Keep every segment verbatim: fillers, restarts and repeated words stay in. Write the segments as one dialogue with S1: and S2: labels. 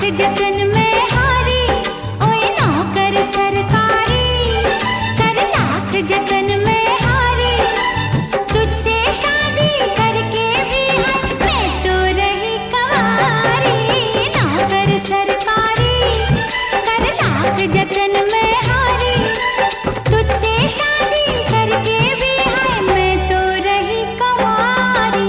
S1: जतन में हारी, ओए नौकर सरकारी, कर लाख जतन में हारी, तुझसे शादी करके भी मैं तो रही कंवारी। नौकर सरकारी, कर लाख जतन में हारी, तुझसे शादी करके भी मैं तो रही कंवारी।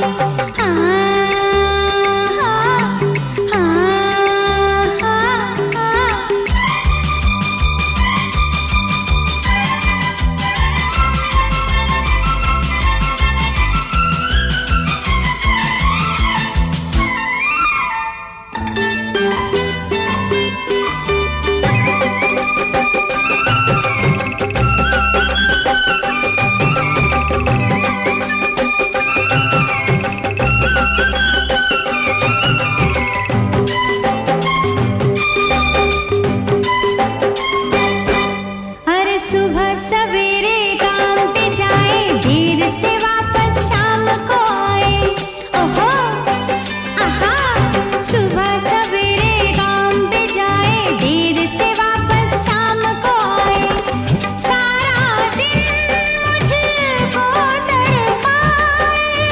S1: सुबह सवेरे काम पे जाए, देर से वापस शाम को आए। ओहो आहा, सुबह सवेरे काम पे जाए, देर से वापस शाम को आए। सारा दिन मुझको तड़पाए,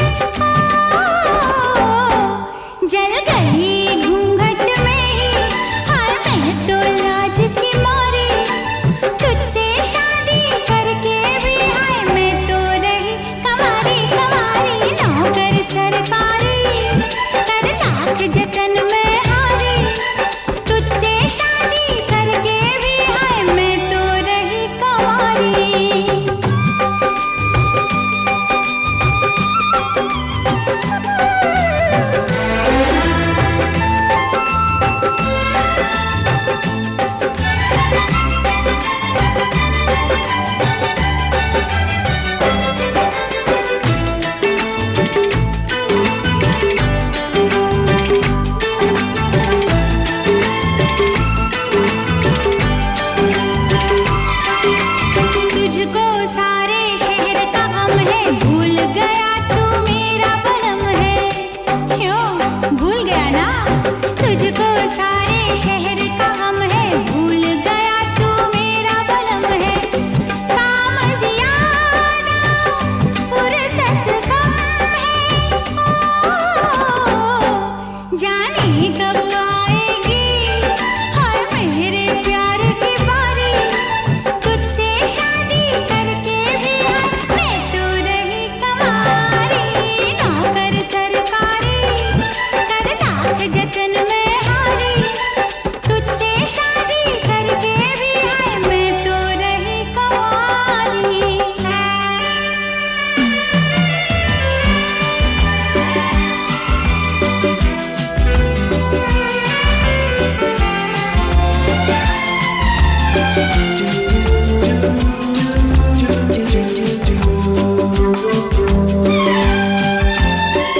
S1: जल गई घूंघट में ही, हाय मैं तो लाज की मारी। तुझसे शादी करके भी हाय मैं तो रही कंवारी कंवारी। नौकर सरकारी, कर लाख जतन में हारी, तुझसे शादी करके भी हाय मैं तो रही कंवारी। तुझको सारे शहर का गम है, भूल गया तू मेरा बलम है। क्यों भूल गया ना? तुझको सारे शहर का गम है, भूल गया तू मेरा बलम है। काम ज़्यादा फुर्सत कम है, ओ जाने कब आएगी हाय मेरे प्यार की बारी। तुझसे शादी करके भी मैं तो रही कंवारी। नौकर सरकारी, कर लाख जतन में हारी, तुझसे शादी करके भी मैं तो रही कंवारी।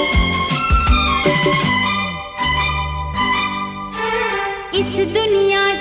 S1: इस दुनिया